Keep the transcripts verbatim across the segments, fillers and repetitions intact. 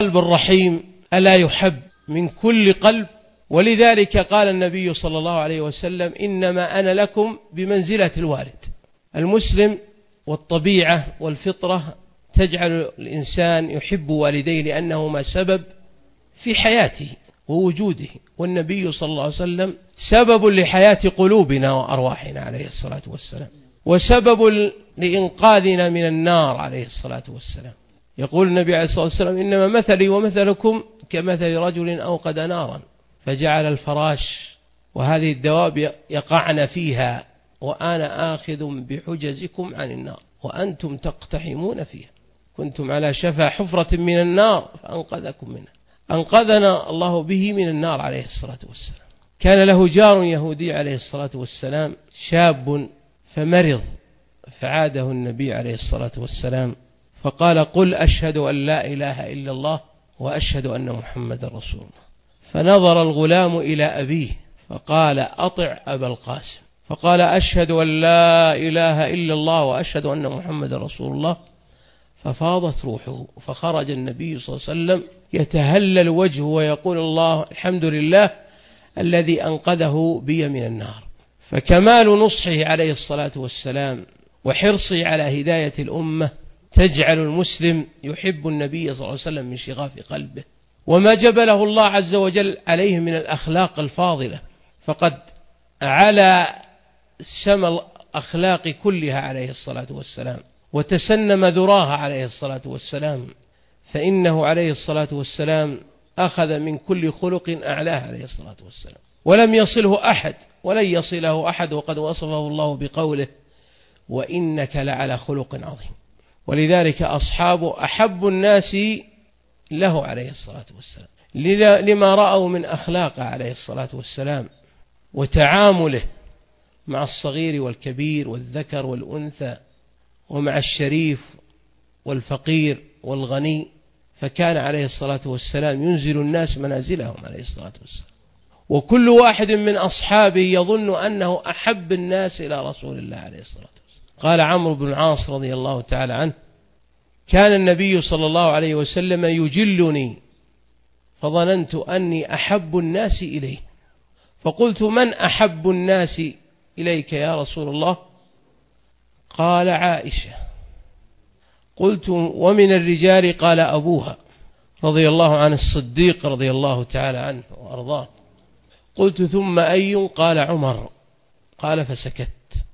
القلب الرحيم ألا يحب من كل قلب. ولذلك قال النبي صلى الله عليه وسلم: إنما أنا لكم بمنزلة الوالد. المسلم والطبيعة والفطرة تجعل الإنسان يحب والديه لأنهما سبب في حياته ووجوده، والنبي صلى الله عليه وسلم سبب لحياة قلوبنا وأرواحنا عليه الصلاة والسلام، وسبب لإنقاذنا من النار عليه الصلاة والسلام. يقول النبي عليه الصلاة والسلام: إنما مثلي ومثلكم كمثل رجل أوقد نارا فجعل الفراش وهذه الدواب يقعن فيها وأنا آخذ بحجزكم عن النار وأنتم تقتحمون فيها، كنتم على شفا حفرة من النار فأنقذكم منها. أنقذنا الله به من النار عليه الصلاة والسلام. كان له جار يهودي عليه الصلاة والسلام شاب فمرض، فعاده النبي عليه الصلاة والسلام فقال: قل أشهد أن لا إله إلا الله وأشهد أن محمد رسول الله. فنظر الغلام إلى أبيه فقال: أطع أبا القاسم. فقال: أشهد أن لا إله إلا الله وأشهد أن محمد رسول الله. ففاضت روحه، فخرج النبي صلى الله عليه وسلم يتهلل وجهه ويقول: الله الحمد لله الذي أنقذه بي من النار. فكمال نصحه عليه الصلاة والسلام وحرصه على هداية الأمة تجعل المسلم يحب النبي صلى الله عليه وسلم من شغاف قلبه، وما جبله الله عز وجل عليه من الأخلاق الفاضلة، فقد على سما الأخلاق كلها عليه الصلاة والسلام وتسنم ذراها عليه الصلاة والسلام، فإنه عليه الصلاة والسلام أخذ من كل خلق أعلاه عليه الصلاة والسلام، ولم يصله أحد ولن يصله أحد، وقد وصفه الله بقوله: وإنك لعلى خلق عظيم. ولذلك أصحابه أحب الناس له عليه الصلاة والسلام لما رأوا من أخلاقه عليه الصلاة والسلام وتعامله مع الصغير والكبير والذكر والأنثى ومع الشريف والفقير والغني، فكان عليه الصلاة والسلام ينزل الناس منازلهم عليه الصلاة والسلام، وكل واحد من أصحابه يظن أنه أحب الناس إلى رسول الله عليه الصلاة والسلام. قال عمرو بن العاص رضي الله تعالى عنه: كان النبي صلى الله عليه وسلم يجلني فظننت أني أحب الناس إليه، فقلت: من أحب الناس إليك يا رسول الله؟ قال: عائشة. قلت: ومن الرجال؟ قال: أبوها رضي الله عن الصديق رضي الله تعالى عنه وأرضاه. قلت: ثم أي؟ قال: عمر. قال: فسكت.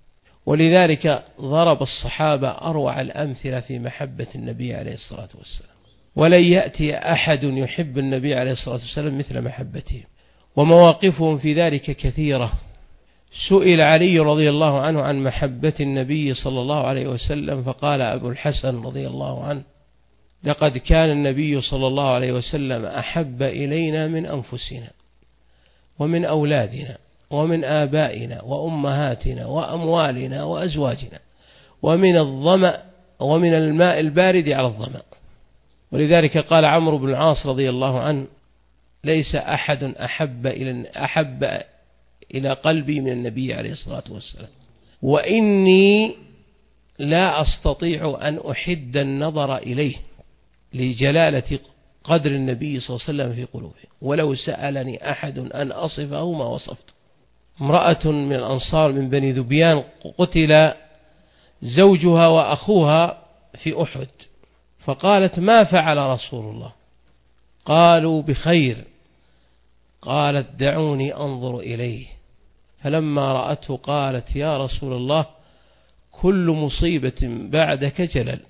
ولذلك ضرب الصحابة أروع الأمثلة في محبة النبي عليه الصلاة والسلام، ولن يأتي أحد يحب النبي عليه الصلاة والسلام مثل محبته، ومواقفهم في ذلك كثيرة. سئل علي رضي الله عنه عن محبة النبي صلى الله عليه وسلم فقال أبو الحسن رضي الله عنه: لقد كان النبي صلى الله عليه وسلم أحب إلينا من أنفسنا ومن أولادنا ومن آبائنا وأمهاتنا وأموالنا وأزواجنا ومن الظمأ ومن الماء البارد على الظمأ. ولذلك قال عمرو بن العاص رضي الله عنه: ليس أحد أحب إلى أحب إلى قلبي من النبي عليه الصلاة والسلام، وإني لا أستطيع أن أحد النظر إليه لجلالة قدر النبي صلى الله عليه وسلم في قلوبه، ولو سألني أحد أن أصفه ما وصفته. امرأة من الأنصار من بني ذبيان قتل زوجها وأخوها في أحد، فقالت: ما فعل رسول الله؟ قالوا: بخير. قالت: دعوني أنظر إليه. فلما رأته قالت: يا رسول الله، كل مصيبة بعدك جلل.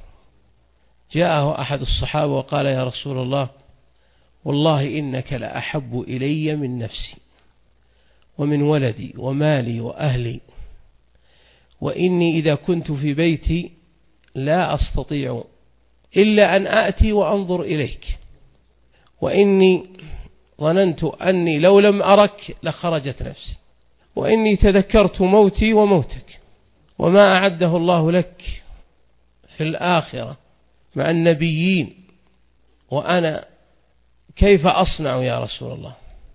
جاءه أحد الصحابة وقال: يا رسول الله، والله إنك لأحب إلي من نفسي ومن ولدي ومالي وأهلي، وإني إذا كنت في بيتي لا أستطيع إلا أن آتي وأنظر إليك، وإني ظننت أني لو لم أرك لخرجت نفسي، وإني تذكرت موتي وموتك وما أعده الله لك في الآخرة مع النبيين، وأنا كيف أصنع يا رسول الله؟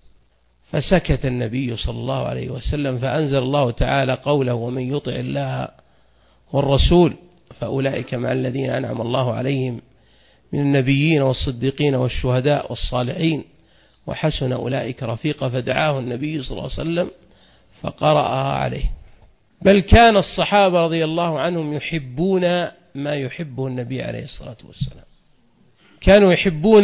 فسكت النبي صلى الله عليه وسلم، فأنزل الله تعالى قوله: ومن يطع الله والرسول فأولئك مع الذين أنعم الله عليهم من النبيين والصديقين والشهداء والصالحين وحسن أولئك رفيقا، فدعاه النبي صلى الله عليه وسلم فقرأها عليه. بل كان الصحابة رضي الله عنهم يحبون ما يحبه النبي عليه الصلاة والسلام، كانوا يحبون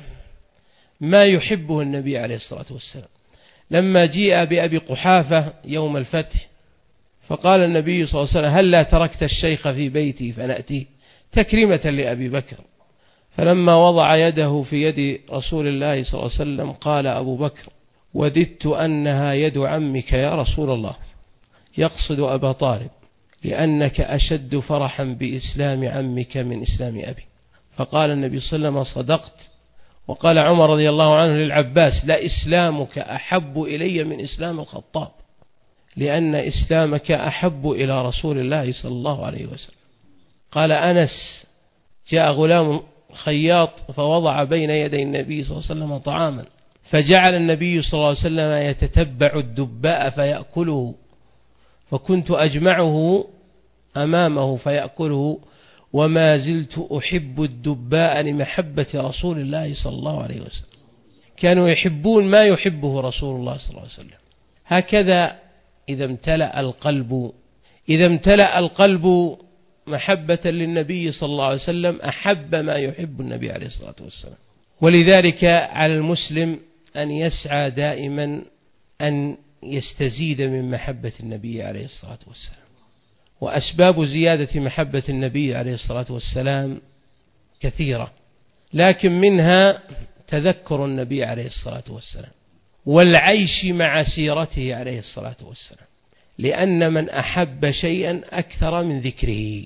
ما يحبه النبي عليه الصلاة والسلام. لما جيء بأبي قحافة يوم الفتح فقال النبي صلى الله عليه وسلم: هل لا تركت الشيخ في بيتي فنأتيه، تكريمة لأبي بكر. فلما وضع يده في يد رسول الله صلى الله عليه وسلم قال أبو بكر: وددت أنها يد عمك يا رسول الله، يقصد أبا طالب، لأنك أشد فرحا بإسلام عمك من إسلام أبي. فقال النبي صلى الله عليه وسلم: صدقت. وقال عمر رضي الله عنه للعباس: لا إسلامك أحب إلي من إسلام الخطاب، لأن إسلامك أحب إلى رسول الله صلى الله عليه وسلم. قال أنس: جاء غلام خياط فوضع بين يدي النبي صلى الله عليه وسلم طعاما، فجعل النبي صلى الله عليه وسلم يتتبع الدباء فيأكله، فكنت أجمعه أمامه فيأكله، وما زلت أحب الدباء لمحبة رسول الله صلى الله عليه وسلم. كانوا يحبون ما يحبه رسول الله صلى الله عليه وسلم. هكذا إذا امتلأ القلب إذا امتلأ القلب محبة للنبي صلى الله عليه وسلم أحب ما يحب النبي عليه الصلاة والسلام. ولذلك على المسلم أن يسعى دائما أن يستزيد من محبة النبي عليه الصلاة والسلام. وأسباب زيادة محبة النبي عليه الصلاة والسلام كثيرة، لكن منها تذكر النبي عليه الصلاة والسلام والعيش مع سيرته عليه الصلاة والسلام، لأن من أحب شيئا أكثر من ذكره.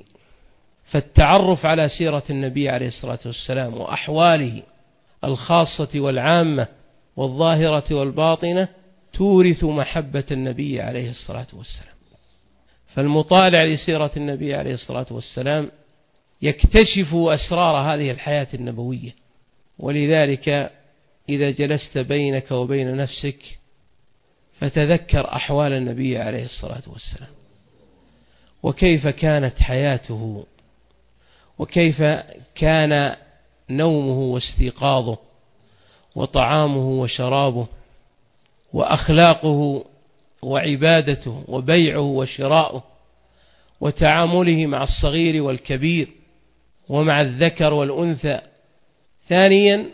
فالتعرف على سيرة النبي عليه الصلاة والسلام وأحواله الخاصة والعامة والظاهرة والباطنة تورث محبة النبي عليه الصلاة والسلام. فالمطالع لسيرة النبي عليه الصلاة والسلام يكتشف أسرار هذه الحياة النبوية. ولذلك إذا جلست بينك وبين نفسك فتذكر أحوال النبي عليه الصلاة والسلام، وكيف كانت حياته، وكيف كان نومه واستيقاظه، وطعامه وشرابه، وأخلاقه وعبادته، وبيعه وشراؤه، وتعامله مع الصغير والكبير ومع الذكر والأنثى. ثانيا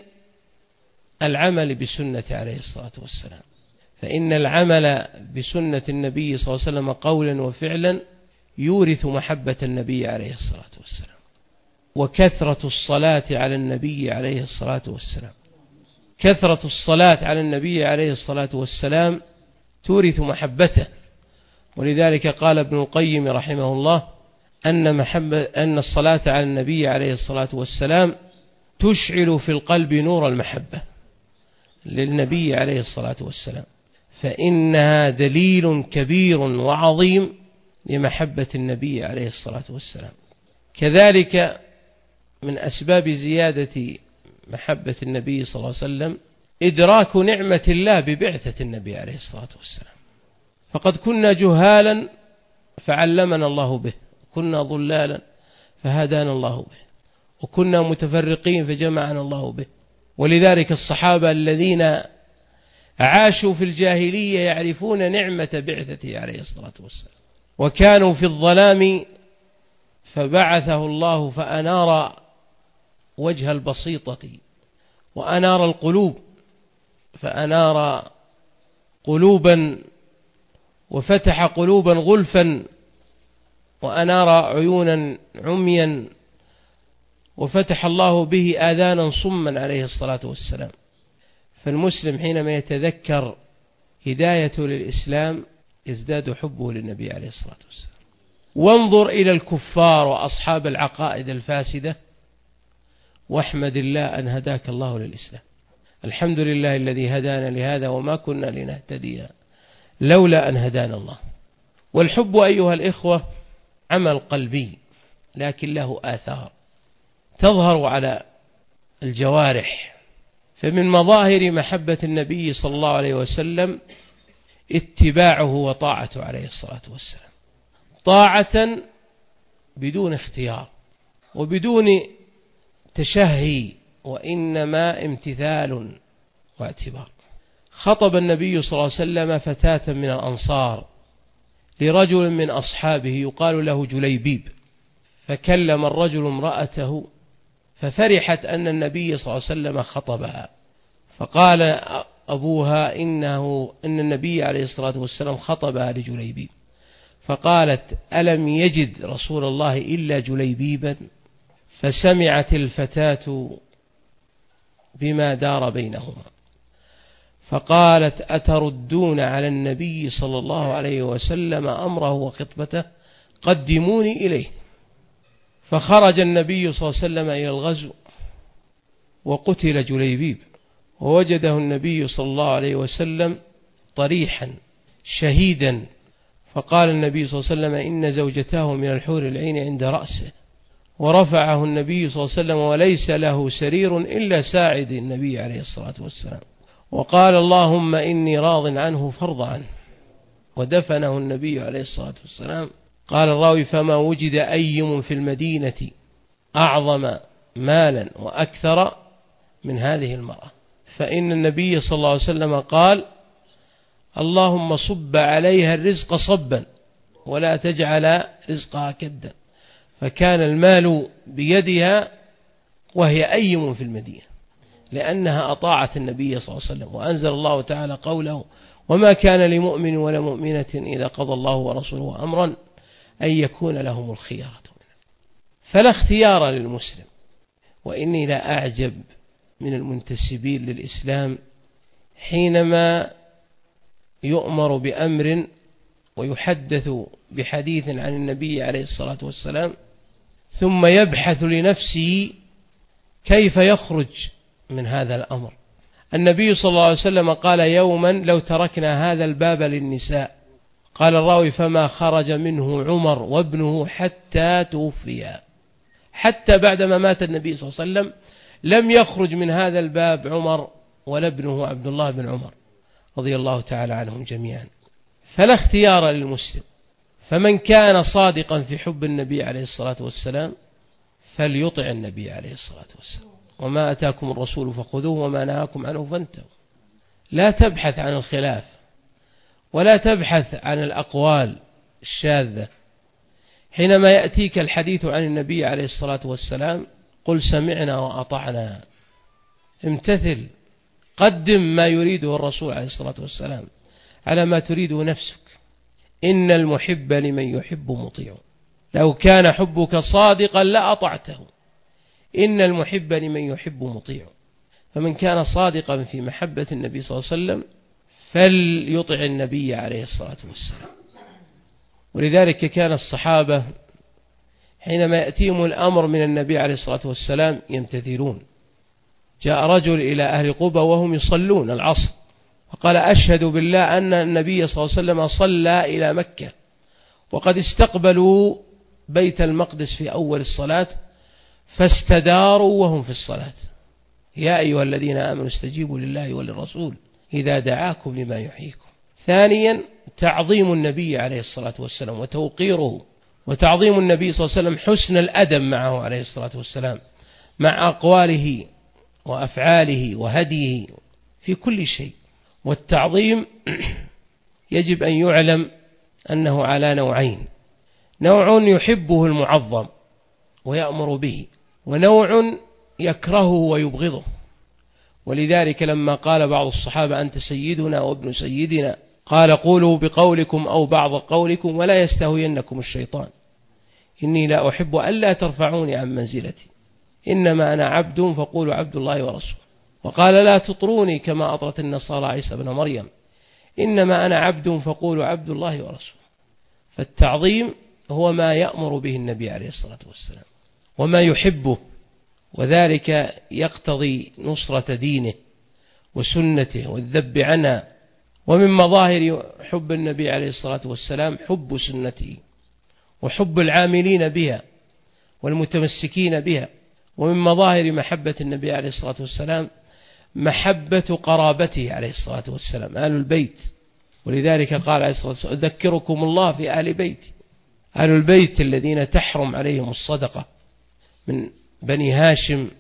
العمل بسنة عليه الصلاة والسلام، فإن العمل بسنة النبي صلى الله عليه وسلم قولا وفعلا يورث محبة النبي عليه الصلاة والسلام. وكثرة الصلاة على النبي عليه الصلاة والسلام كثرة الصلاة على النبي عليه الصلاة والسلام تورث محبته. ولذلك قال ابن القيم رحمه الله أن, محبة أن الصلاة على النبي عليه الصلاة والسلام تشعل في القلب نور المحبة للنبي عليه الصلاة والسلام، فإنها دليل كبير وعظيم لمحبة النبي عليه الصلاة والسلام. كذلك من أسباب زيادة محبة النبي صلى الله عليه وسلم إدراك نعمة الله ببعثة النبي عليه الصلاة والسلام. فقد كنا جهالا فعلمنا الله به، كنا ضلالا فهدانا الله به، وكنا متفرقين فجمعنا الله به. ولذلك الصحابة الذين عاشوا في الجاهلية يعرفون نعمة بعثته عليه الصلاة والسلام، وكانوا في الظلام فبعثه الله فأنار وجه البسيطة وأنار القلوب، فأنار قلوبا وفتح قلوبا غلفا، وأنار عيونا عميا، وفتح الله به آذانا صما عليه الصلاة والسلام. فالمسلم حينما يتذكر هدايته للإسلام يزداد حبه للنبي عليه الصلاة والسلام. وانظر إلى الكفار وأصحاب العقائد الفاسدة واحمد الله أن هداك الله للإسلام. الحمد لله الذي هدانا لهذا وما كنا لنهتدي لولا أن هدانا الله. والحب أيها الإخوة عمل قلبي لكن له آثار تظهر على الجوارح. فمن مظاهر محبة النبي صلى الله عليه وسلم اتباعه وطاعته عليه الصلاة والسلام، طاعة بدون اختيار وبدون تشهي وإنما امتثال واعتبار. خطب النبي صلى الله عليه وسلم فتاة من الأنصار لرجل من أصحابه يقال له جليبيب، فكلم الرجل امرأته ففرحت أن النبي صلى الله عليه وسلم خطبها، فقال أبوها إنه إن النبي عليه الصلاة والسلام خطبها لجليبيب، فقالت ألم يجد رسول الله إلا جليبيبا؟ فسمعت الفتاة بما دار بينهما فقالت أتردون على النبي صلى الله عليه وسلم أمره وخطبته؟ قدموني إليه. فخرج النبي صلى الله عليه وسلم إلى الغزو وقتل جليبيب، ووجده النبي صلى الله عليه وسلم طريحا شهيدا، فقال النبي صلى الله عليه وسلم إن زوجته من الحور العين عند رأسه، ورفعه النبي صلى الله عليه وسلم وليس له سرير إلا ساعد النبي عليه الصلاة والسلام، وقال اللهم إني راض عنه فارض عنه، ودفنه النبي عليه الصلاة والسلام. قال الراوي فما وجد أيم في المدينة أعظم مالا وأكثر من هذه المرأة، فإن النبي صلى الله عليه وسلم قال اللهم صب عليها الرزق صبا ولا تجعل رزقها كدا، فكان المال بيدها وهي أيم في المدينة لأنها أطاعت النبي صلى الله عليه وسلم. وأنزل الله تعالى قوله وما كان لمؤمن ولا مؤمنة إذا قضى الله ورسوله أمرا أن يكون لهم الخيارة، فلا اختيار للمسلم. وإني لا أعجب من المنتسبين للإسلام حينما يؤمر بأمر ويحدث بحديث عن النبي عليه الصلاة والسلام ثم يبحث لنفسه كيف يخرج من هذا الأمر. النبي صلى الله عليه وسلم قال يوما لو تركنا هذا الباب للنساء، قال الراوي فما خرج منه عمر وابنه حتى توفيا، حتى بعدما مات النبي صلى الله عليه وسلم لم يخرج من هذا الباب عمر ولا ابنه عبد الله بن عمر رضي الله تعالى عنهم جميعا. فلا اختيار للمسلم، فمن كان صادقا في حب النبي عليه الصلاة والسلام فليطع النبي عليه الصلاة والسلام، وما أتاكم الرسول فخذوه وما نهاكم عنه فانتهوا. لا تبحث عن الخلاف ولا تبحث عن الأقوال الشاذة. حينما يأتيك الحديث عن النبي عليه الصلاة والسلام قل سمعنا وأطعنا، امتثل، قدم ما يريده الرسول عليه الصلاة والسلام على ما تريده نفسك. إن المحب لمن يحب مطيع، لو كان حبك صادقا لأطعته. إن المحب لمن يحب مطيع، فمن كان صادقا في محبة النبي صلى الله عليه وسلم فليطع النبي عليه الصلاة والسلام. ولذلك كان الصحابة حينما يأتيهم الأمر من النبي عليه الصلاة والسلام يمتثلون. جاء رجل إلى أهل قبى وهم يصلون العصر فقال أشهد بالله أن النبي صلى الله عليه وسلم صلى إلى مكة وقد استقبلوا بيت المقدس في أول الصلاة فاستداروا وهم في الصلاة. يا أيها الذين آمنوا استجيبوا لله وللرسول إذا دعاكم لما يحييكم. ثانيا تعظيم النبي عليه الصلاة والسلام وتوقيره، وتعظيم النبي صلى الله عليه وسلم حسن الأدب معه عليه الصلاة والسلام مع أقواله وأفعاله وهديه في كل شيء. والتعظيم يجب أن يعلم أنه على نوعين: نوع يحبه المعظم ويأمر به، ونوع يكرهه ويبغضه. ولذلك لما قال بعض الصحابة أنت سيدنا وابن سيدنا قال قولوا بقولكم أو بعض قولكم ولا يستهوينكم الشيطان، إني لا أحب ألا ترفعوني عن منزلتي، إنما أنا عبد فقولوا عبد الله ورسوله. وقال لا تطروني كما أطرت النصارى عيسى بن مريم، إنما أنا عبد فقولوا عبد الله ورسوله. فالتعظيم هو ما يأمر به النبي عليه الصلاة والسلام وما يحبه، وذلك يقتضي نصرة دينه وسنته والذب عنها. ومن مظاهر حب النبي عليه الصلاة والسلام حب سنته وحب العاملين بها والمتمسكين بها. ومن مظاهر محبة النبي عليه الصلاة والسلام محبة قرابته عليه الصلاة والسلام آل البيت. ولذلك قال عليه الصلاة والسلام أذكركم الله في آل بيتي، آل البيت الذين تحرم عليهم الصدقة من بني هاشم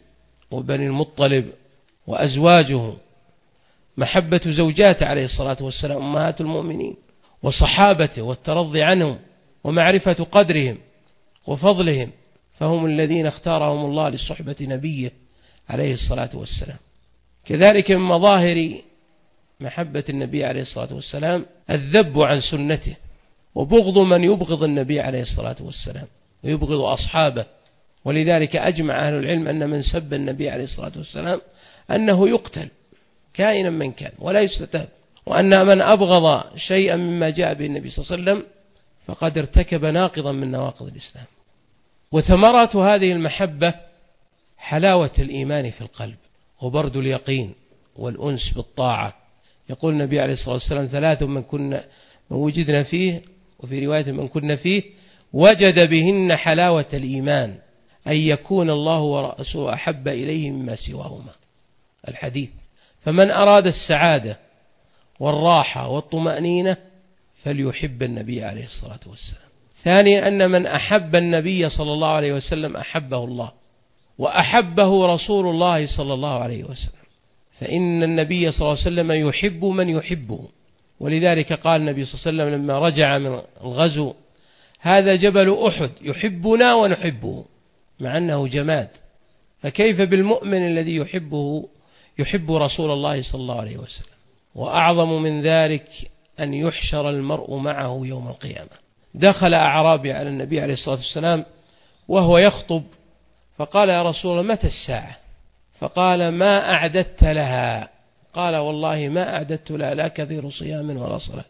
وبني المطلب وأزواجه، محبة زوجاته عليه الصلاة والسلام أمهات المؤمنين وصحابته والترضي عنهم ومعرفة قدرهم وفضلهم، فهم الذين اختارهم الله لصحبة نبيه عليه الصلاة والسلام. كذلك من مظاهر محبة النبي عليه الصلاة والسلام الذب عن سنته وبغض من يبغض النبي عليه الصلاة والسلام ويبغض أصحابه. ولذلك أجمع أهل العلم أن من سب النبي عليه الصلاة والسلام أنه يقتل كائنا من كان ولا يستتاب، وأن من أبغض شيئا مما جاء به النبي صلى الله عليه وسلم فقد ارتكب ناقضا من نواقض الإسلام. وثمرات هذه المحبة حلاوة الإيمان في القلب وبرد اليقين والأنس بالطاعة. يقول النبي عليه الصلاة والسلام ثلاث من كنا من وجدنا فيه، وفي رواية من كنا فيه وجد بهن حلاوة الإيمان، أن يكون الله ورسوله أحب إليه مما سواهما، الحديث. فمن أراد السعادة والراحة والطمأنينة فليحب النبي عليه الصلاة والسلام. ثانيا أن من أحب النبي صلى الله عليه وسلم أحبه الله وأحبه رسول الله صلى الله عليه وسلم، فإن النبي صلى الله عليه وسلم يحب من يحبه. ولذلك قال النبي صلى الله عليه وسلم لما رجع من الغزو: هذا جبل أحد يحبنا ونحبه، مع أنه جماد، فكيف بالمؤمن الذي يحبه يحب رسول الله صلى الله عليه وسلم. وأعظم من ذلك أن يحشر المرء معه يوم القيامة. دخل أعرابي على النبي عليه الصلاة والسلام وهو يخطب فقال: يا رسول الله متى الساعة؟ فقال: ما أعددت لها؟ قال: والله ما أعددت لها لا كثير صيام ولا صلاة،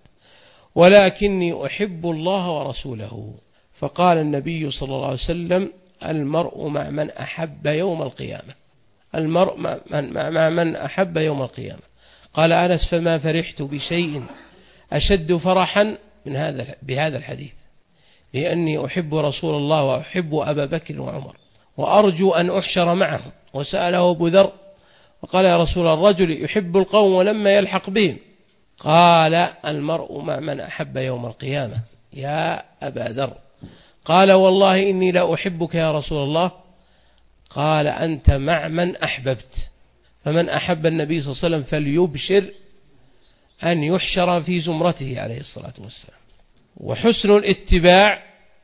ولكني أحب الله ورسوله. فقال النبي صلى الله عليه وسلم: المرء مع من أحب يوم القيامة، المرء مع من أحب يوم القيامة. قال أنس: فما فرحت بشيء أشد فرحا من هذا بهذا الحديث، لأني أحب رسول الله وأحب أبا بكر وعمر وأرجو أن أحشر معهم. وسأله أبو ذر وقال: يا رسول الرجل يحب القوم ولما يلحق بهم؟ قال: المرء مع من أحب يوم القيامة يا أبا ذر. قال: والله إني لا أحبك يا رسول الله. قال: أنت مع من أحببت. فمن أحب النبي صلى الله عليه وسلم فليبشر أن يحشر في زمرته عليه الصلاة والسلام. وحسن الاتباع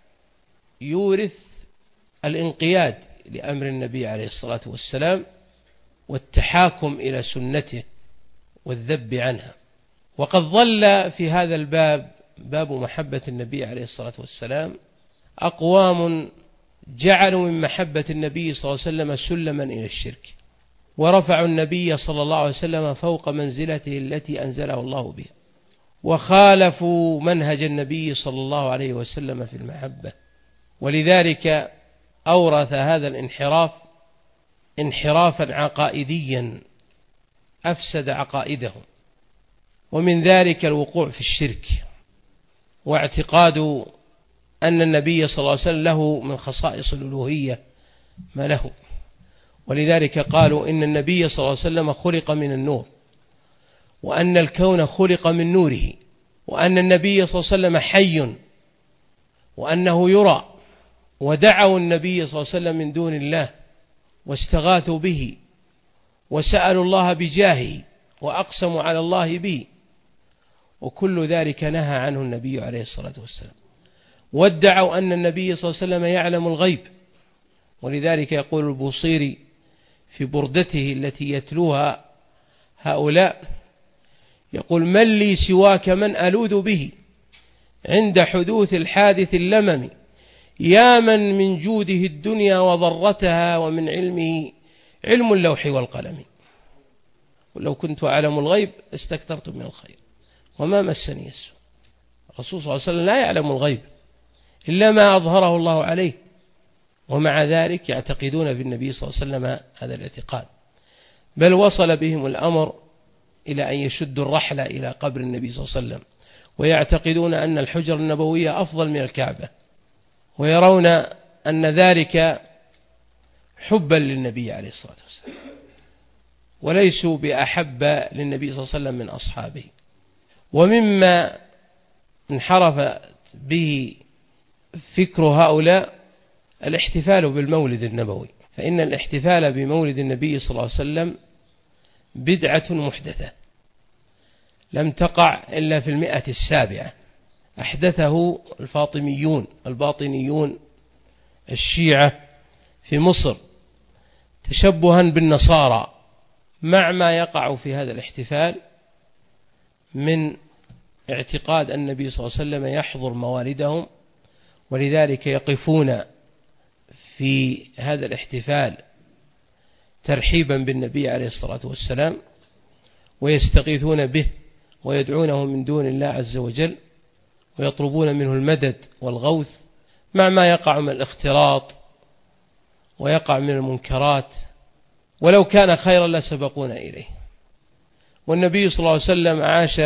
يورث الانقياد لأمر النبي عليه الصلاة والسلام والتحاكم إلى سنته والذب عنها. وقد ظل في هذا الباب، باب محبة النبي عليه الصلاة والسلام، أقوام جعلوا من محبة النبي صلى الله عليه وسلم سلما إلى الشرك، ورفعوا النبي صلى الله عليه وسلم فوق منزلته التي أنزله الله بها، وخالفوا منهج النبي صلى الله عليه وسلم في المحبة. ولذلك أورث هذا الانحراف انحرافا عقائديا أفسد عقائدهم، ومن ذلك الوقوع في الشرك واعتقاد أن النبي صلى الله عليه وسلم له من خصائص الألوهية ما له. ولذلك قالوا إن النبي صلى الله عليه وسلم خلق من النور، وأن الكون خلق من نوره، وأن النبي صلى الله عليه وسلم حي وأنه يرى. ودعوا النبي صلى الله عليه وسلم من دون الله واستغاثوا به وسألوا الله بجاهه وأقسموا على الله به، وكل ذلك نهى عنه النبي عليه الصلاة والسلام. وادعوا أن النبي صلى الله عليه وسلم يعلم الغيب، ولذلك يقول البوصيري في بردته التي يتلوها هؤلاء، يقول: من لي سواك من ألوذ به عند حدوث الحادث اللمم، يا من من جوده الدنيا وضرتها، ومن علمه علم اللوح والقلم. ولو كنت أعلم الغيب استكثرت من الخير وما مسني السوء. الرسول صلى الله عليه وسلم لا يعلم الغيب إلا ما أظهره الله عليه، ومع ذلك يعتقدون في النبي صلى الله عليه وسلم هذا الاعتقاد، بل وصل بهم الأمر إلى أن يشدوا الرحلة إلى قبر النبي صلى الله عليه وسلم، ويعتقدون أن الحجر النبوية أفضل من الكعبة، ويرون أن ذلك حبا للنبي عليه الصلاة والسلام، وليسوا بأحب للنبي صلى الله عليه وسلم من أصحابه. ومما انحرف به فكر هؤلاء الاحتفال بالمولد النبوي، فإن الاحتفال بمولد النبي صلى الله عليه وسلم بدعة محدثة لم تقع إلا في المئة السابعة، أحدثه الفاطميون الباطنيون الشيعة في مصر تشبها بالنصارى، مع ما يقع في هذا الاحتفال من اعتقاد أن النبي صلى الله عليه وسلم يحضر موالدهم، ولذلك يقفون في هذا الاحتفال ترحيبا بالنبي عليه الصلاة والسلام، ويستغيثون به ويدعونه من دون الله عز وجل، ويطلبون منه المدد والغوث، مع ما يقع من الاختلاط ويقع من المنكرات، ولو كان خيرا لسبقونا إليه. والنبي صلى الله عليه وسلم عاش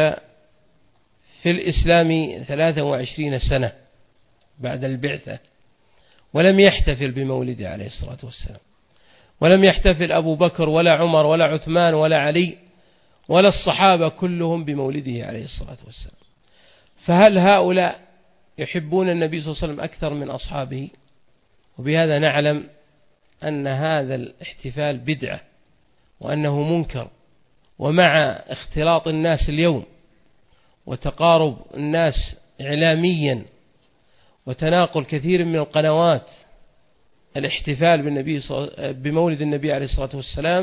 في الإسلام ثلاثة وعشرين سنة بعد البعثة، ولم يحتفل بمولده عليه الصلاة والسلام، ولم يحتفل أبو بكر ولا عمر ولا عثمان ولا علي ولا الصحابة كلهم بمولده عليه الصلاة والسلام. فهل هؤلاء يحبون النبي صلى الله عليه وسلم أكثر من أصحابه؟ وبهذا نعلم أن هذا الاحتفال بدعة وأنه منكر. ومع اختلاط الناس اليوم وتقارب الناس إعلاميا وتناقل كثير من القنوات الاحتفال بالنبي بمولد النبي عليه الصلاة والسلام،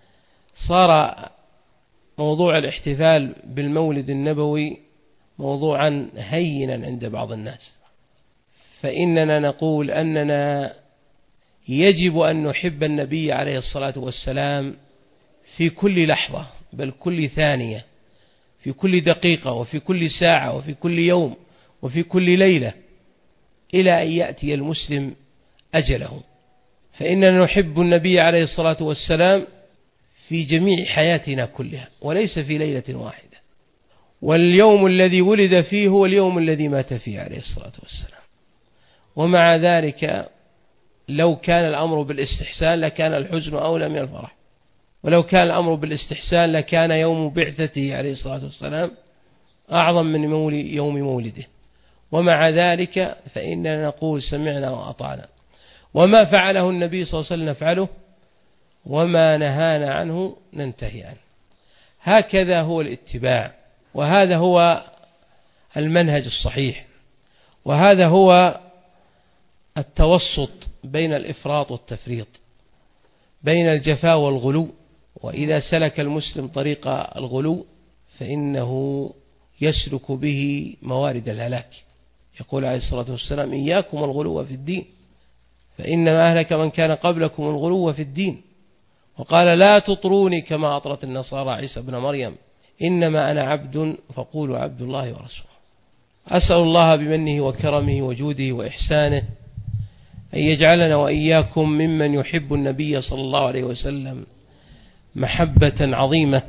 صار موضوع الاحتفال بالمولد النبوي موضوعا هينا عند بعض الناس. فإننا نقول أننا يجب أن نحب النبي عليه الصلاة والسلام في كل لحظة، بل كل ثانية، في كل دقيقة، وفي كل ساعة، وفي كل يوم، وفي كل ليلة، إلى أن يأتي المسلم أجله. فإننا نحب النبي عليه الصلاة والسلام في جميع حياتنا كلها، وليس في ليلة واحدة. واليوم الذي ولد فيه هو اليوم الذي مات فيه عليه الصلاة والسلام. ومع ذلك لو كان الأمر بالاستحسان لكان الحزن أولى من الفرح، ولو كان الأمر بالاستحسان لكان يوم بعثته عليه الصلاة والسلام أعظم من يوم مولده. ومع ذلك فإننا نقول سمعنا وأطعنا، وما فعله النبي صلى الله عليه وسلم نفعله، وما نهانا عنه ننتهي عنه. هكذا هو الاتباع، وهذا هو المنهج الصحيح، وهذا هو التوسط بين الإفراط والتفريط، بين الجفاء والغلو. وإذا سلك المسلم طريق الغلو فإنه يسلك به موارد الهلاك. يقول عليه الصلاة والسلام: إياكم الغلو في الدين فإنما أهلك من كان قبلكم الغلو في الدين. وقال: لا تطروني كما أطرت النصارى عيسى بن مريم، إنما أنا عبد فقولوا عبد الله ورسوله. أسأل الله بمنه وكرمه وجوده وإحسانه أن يجعلنا وإياكم ممن يحب النبي صلى الله عليه وسلم محبة عظيمة،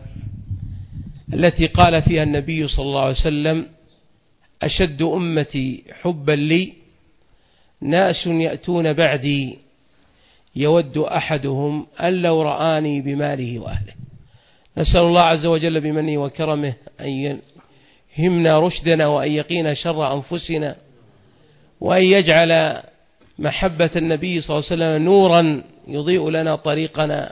التي قال فيها النبي صلى الله عليه وسلم: أشد أمتي حبا لي ناس يأتون بعدي يود أحدهم أن لو رآني بماله وأهله. نسأل الله عز وجل بمنه وكرمه أن يهمنا رشدنا، وأن يقينا شر أنفسنا، وأن يجعل محبة النبي صلى الله عليه وسلم نورا يضيء لنا طريقنا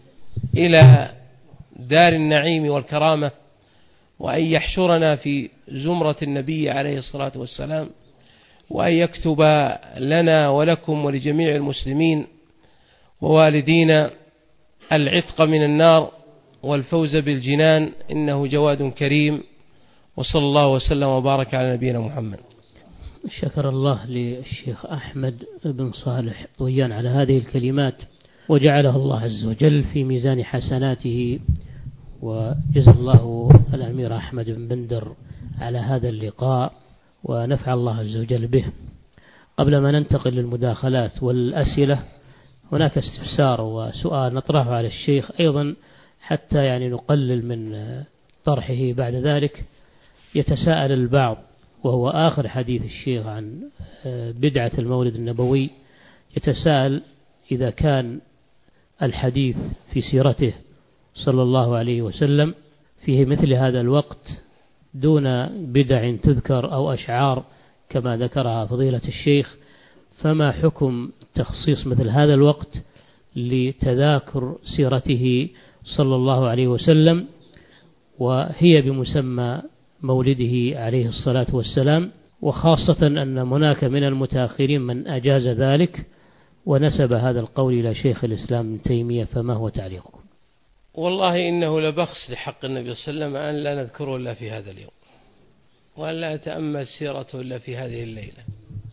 إلى دار النعيم والكرامة، وأن يحشرنا في زمرة النبي عليه الصلاة والسلام، وأن يكتب لنا ولكم ولجميع المسلمين ووالدينا العتق من النار والفوز بالجنان، إنه جواد كريم. وصلى الله وسلم وبارك على نبينا محمد. شكر الله للشيخ أحمد بن صالح طويان على هذه الكلمات، وجعلها الله عز وجل في ميزان حسناته، وجزا الله الأمير أحمد بن بندر على هذا اللقاء، ونفع الله عز وجل به. قبل ما ننتقل للمداخلات والأسئلة، هناك استفسار وسؤال نطرحه على الشيخ أيضا حتى يعني نقلل من طرحه بعد ذلك. يتساءل البعض، وهو آخر حديث الشيخ عن بدعة المولد النبوي، يتساءل إذا كان الحديث في سيرته صلى الله عليه وسلم فيه مثل هذا الوقت دون بدع تذكر أو أشعار كما ذكرها فضيلة الشيخ، فما حكم تخصيص مثل هذا الوقت لتذاكر سيرته صلى الله عليه وسلم، وهي بمسمى مولده عليه الصلاة والسلام، وخاصة أن هناك من المتأخرين من أجاز ذلك ونسب هذا القول إلى شيخ الإسلام ابن تيمية، فما هو تعليقكم؟ والله إنه لبخس لحق النبي صلى الله عليه وسلم أن لا نذكره إلا في هذا اليوم، وأن لا نتأمل سيرته إلا في هذه الليلة.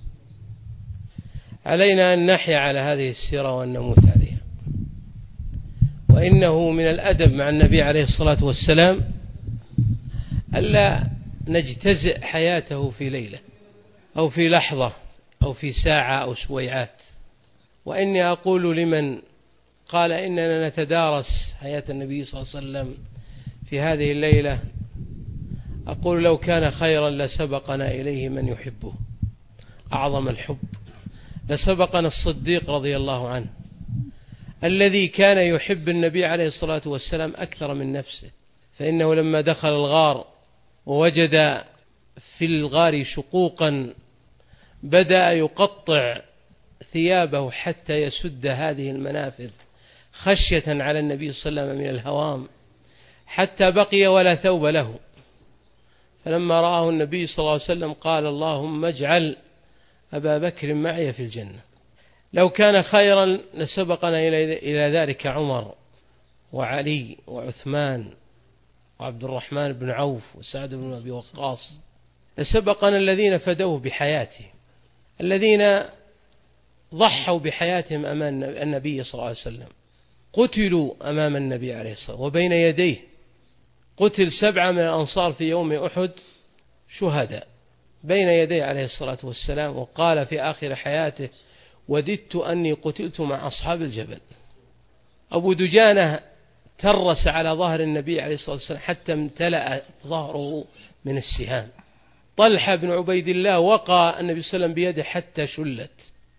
علينا أن نحيا على هذه السيرة وأن نموت عليها. وإنه من الأدب مع النبي عليه الصلاة والسلام ألا نجتزئ حياته في ليلة أو في لحظة أو في ساعة أو سويعات. وإني أقول لمن قال إننا نتدارس حياة النبي صلى الله عليه وسلم في هذه الليلة، أقول لو كان خيرا لسبقنا إليه من يحبه أعظم الحب، لسبقنا الصديق رضي الله عنه الذي كان يحب النبي عليه الصلاة والسلام أكثر من نفسه. فإنه لما دخل الغار ووجد في الغار شقوقا بدأ يقطع ثيابه حتى يسد هذه المنافذ خشية على النبي صلى الله عليه وسلم من الهوام، حتى بقي ولا ثوب له. فلما رآه النبي صلى الله عليه وسلم قال اللهم اجعل أبا بكر معي في الجنة. لو كان خيرا لسبقنا إلى ذلك عمر وعلي وعثمان وعبد الرحمن بن عوف وسعد بن أبي وقاص، لسبقنا الذين فدوه بحياته، الذين ضحوا بحياتهم أمام النبي صلى الله عليه وسلم، قتلوا أمام النبي عليه الصلاة والسلام وبين يديه. قتل سبعة من الأنصار في يوم أحد شهداء بين يديه عليه الصلاة والسلام، وقال في آخر حياته وددت أني قتلت مع أصحاب الجبل. أبو دجانة ترس على ظهر النبي عليه الصلاة والسلام حتى امتلأ ظهره من السهام. طلحة بن عبيد الله وقع النبي صلى الله عليه وسلم بيده حتى شلت،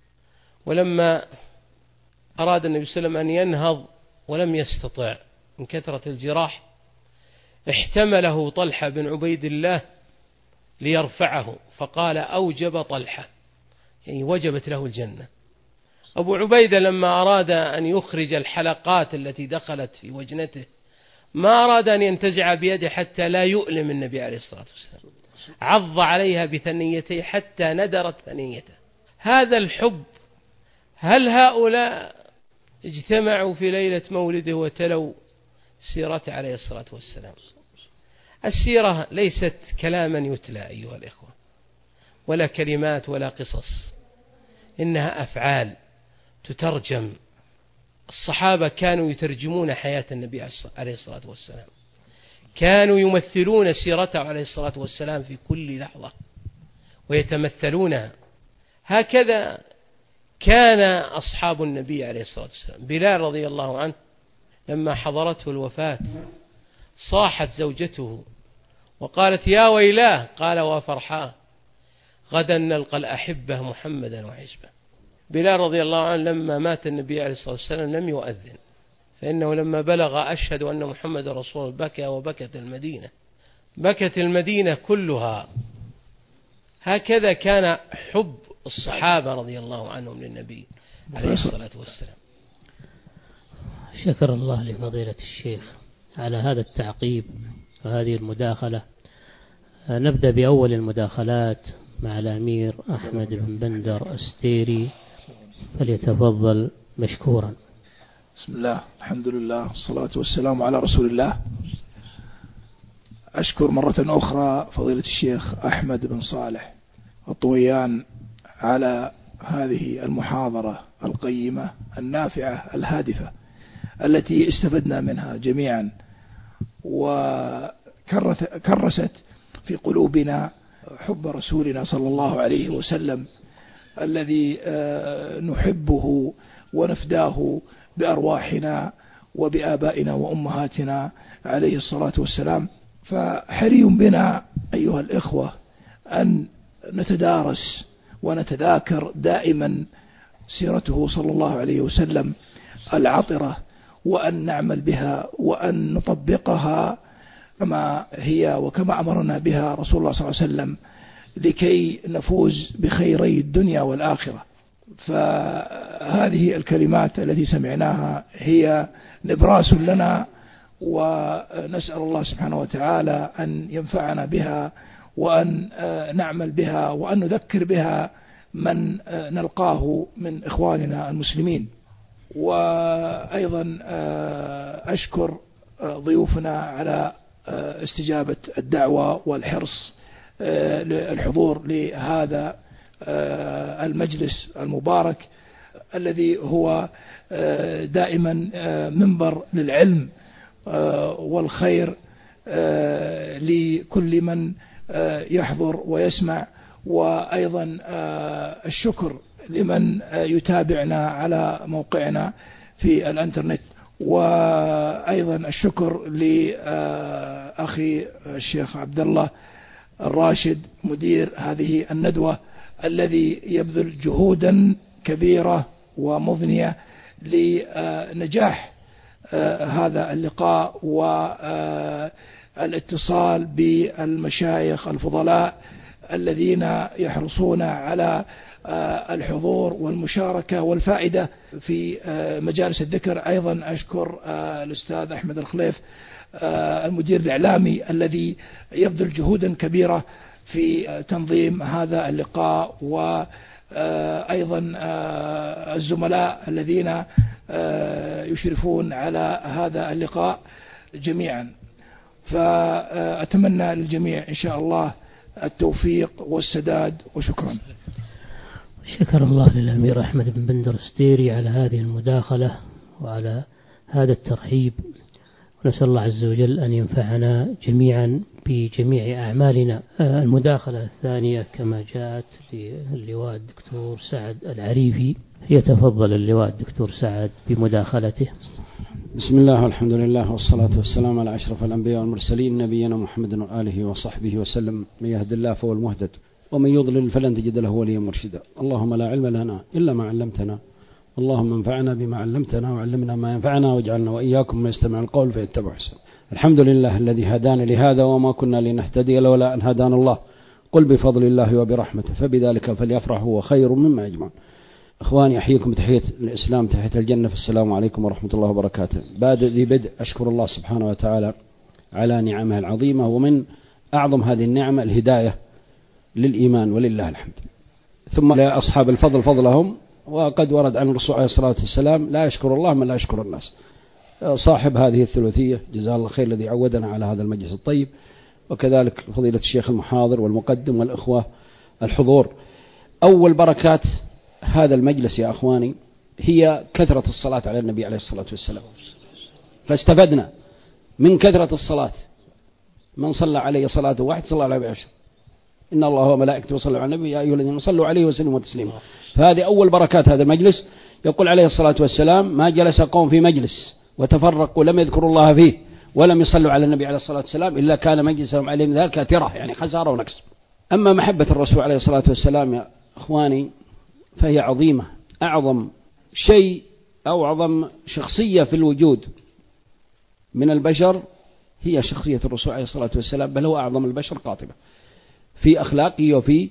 ولما أراد النبي صلى الله عليه وسلم أن ينهض ولم يستطع من كثرة الجراح، احتمله طلحة بن عبيد الله ليرفعه، فقال أوجب طلحة، يعني وجبت له الجنة. أبو عبيدة لما أراد أن يخرج الحلقات التي دخلت في وجنته ما أراد أن ينتزع بيده حتى لا يؤلم النبي عليه الصلاة والسلام، عض عليها بثنيته حتى ندرت ثنيته. هذا الحب، هل هؤلاء اجتمعوا في ليلة مولده وتلوا سيرته عليه الصلاة والسلام؟ السيرة ليست كلاما يتلى أيها الإخوة، ولا كلمات ولا قصص، إنها أفعال تترجم. الصحابة كانوا يترجمون حياة النبي عليه الصلاة والسلام، كانوا يمثلون سيرته عليه الصلاة والسلام في كل لحظة ويتمثلونها. هكذا كان أصحاب النبي عليه الصلاة والسلام. بلال رضي الله عنه لما حضرته الوفاة صاحت زوجته وقالت يا ويلاه، قال وفرحاه، غدا نلقى الأحبة محمدا وحزبه. بلال رضي الله عنه لما مات النبي عليه الصلاة والسلام لم يؤذن، فإنه لما بلغ أشهد أن محمد رسول الله بكى وبكت المدينة، بكت المدينة كلها. هكذا كان حب الصحابة رضي الله عنهم للنبي عليه الصلاة والسلام. شكر الله لفضيلة الشيخ على هذا التعقيب وهذه المداخلة. نبدأ بأول المداخلات مع الأمير أحمد بن بندر أستيري، فليتفضل مشكورا. بسم الله، الحمد لله، والصلاة والسلام على رسول الله. أشكر مرة أخرى فضيلة الشيخ أحمد بن صالح الطويان على هذه المحاضرة القيمة النافعة الهادفة التي استفدنا منها جميعا، وكرست في قلوبنا حب رسولنا صلى الله عليه وسلم الذي نحبه ونفداه بأرواحنا وبآبائنا وأمهاتنا عليه الصلاة والسلام. فحري بنا أيها الإخوة أن نتدارس ونتذاكر دائما سيرته صلى الله عليه وسلم العطرة، وأن نعمل بها وأن نطبقها كما هي وكما أمرنا بها رسول الله صلى الله عليه وسلم، لكي نفوز بخيري الدنيا والآخرة. فهذه الكلمات التي سمعناها هي نبراس لنا، ونسأل الله سبحانه وتعالى أن ينفعنا بها، وأن نعمل بها، وأن نذكر بها من نلقاه من إخواننا المسلمين. وأيضا أشكر ضيوفنا على استجابة الدعوة والحرص للحضور لهذا المجلس المبارك الذي هو دائما منبر للعلم والخير لكل من يحضر ويسمع. وأيضا الشكر لمن يتابعنا على موقعنا في الانترنت، وأيضا الشكر لأخي الشيخ عبد الله الراشد مدير هذه الندوة الذي يبذل جهودا كبيرة ومضنية لنجاح هذا اللقاء والاتصال بالمشايخ الفضلاء الذين يحرصون على الحضور والمشاركة والفائدة في مجالس الذكر. أيضا أشكر الأستاذ أحمد الخليف المدير الإعلامي الذي يبذل جهودا كبيرة في تنظيم هذا اللقاء، وأيضا الزملاء الذين يشرفون على هذا اللقاء جميعا. فأتمنى للجميع إن شاء الله التوفيق والسداد، وشكرا. شكر الله للأمير أحمد بن بندر الستيري على هذه المداخلة وعلى هذا الترحيب، ونسأل الله عز وجل أن ينفعنا جميعا بجميع أعمالنا. المداخلة الثانية كما جاءت للواء الدكتور سعد العريفي، يتفضل اللواء الدكتور سعد بمداخلته. بسم الله والحمد لله والصلاة والسلام على أشرف الأنبياء والمرسلين نبينا محمد وآله وصحبه وسلم. من يهد الله فهو المهتد، ومن يضلل فلن تجد له وليا مرشدا. اللهم لا علم لنا إلا ما علمتنا، اللهم انفعنا بما علمتنا وعلمنا ما ينفعنا، واجعلنا وإياكم ما يستمع القول فيتبع أحسنه. الحمد لله الذي هدانا لهذا وما كنا لنهتدي لولا أن هدانا الله، قل بفضل الله وبرحمته فبذلك فليفرحوا وخير مما يجمعون. أخواني أحييكم بتحية الإسلام، تحية الجنة، فالسلام عليكم ورحمة الله وبركاته. بعد ذي بدء أشكر الله سبحانه وتعالى على نعمه العظيمة، ومن أعظم هذه النعمة الهداية للإيمان ولله الحمد. ثم لأصحاب الفضل فضلهم، وقد ورد عن الرسول عليه الصلاة والسلام لا يشكر الله من لا يشكر الناس. صاحب هذه الثلاثية جزاه الله خير الذي عودنا على هذا المجلس الطيب، وكذلك فضيلة الشيخ المحاضر والمقدم والإخوة الحضور. أول بركات هذا المجلس يا أخواني هي كثرة الصلاة على النبي عليه الصلاة والسلام، فاستفدنا من كثرة الصلاة. من صلى عليه صلاة واحد صلى عليه بعشر، إن الله وملائكته يصلوا على النبي يا أيها الذين صلوا عليه وسلموا تسليما. فهذه أول بركات هذا المجلس. يقول عليه الصلاة والسلام ما جلس قوم في مجلس وتفرقوا لم يذكروا الله فيه ولم يصلوا على النبي عليه الصلاة والسلام إلا كان مجلسهم عليهم ذلك ترة، يعني خسارة ونكس. أما محبة الرسول عليه الصلاة والسلام يا أخواني فهي عظيمة. أعظم شيء أو أعظم شخصية في الوجود من البشر هي شخصية الرسول عليه الصلاة والسلام، بل هو أعظم البشر قاطبة في أخلاقه وفي